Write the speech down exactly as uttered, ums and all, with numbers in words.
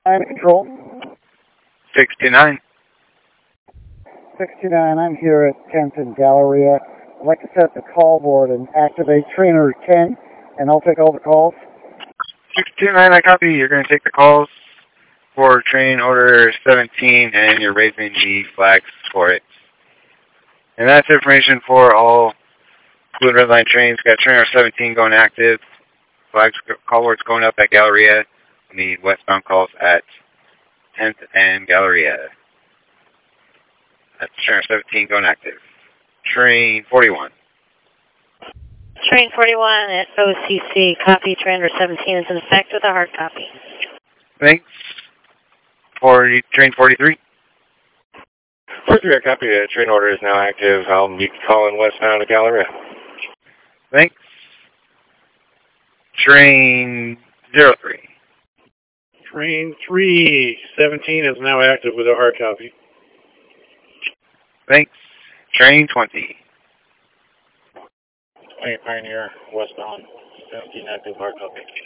I'm control. sixty-nine. sixty-nine, I'm here at tenth and Galleria. I'd like to set the call board and activate trainer ten, and I'll take all the calls. sixty-nine, I copy. You're going to take the calls for train order seventeen, and you're raising the flags for it. And that's information for all blue and red line trains. Got trainer seventeen going active. Flags, call board's going up at Galleria. We need westbound calls at tenth and Galleria. That's trainer seventeen going active. Train forty-one. Train forty-one at O C C. Copy. Trainer seventeen is in effect with a hard copy. Thanks. For train forty-three. forty-three, I copy. Uh, train order is now active. I'll be calling westbound to Galleria. Thanks. Train zero three. Train three seventeen is now active with a hard copy. Thanks. Train twenty. twenty Pioneer, westbound, seventeen active, hard copy.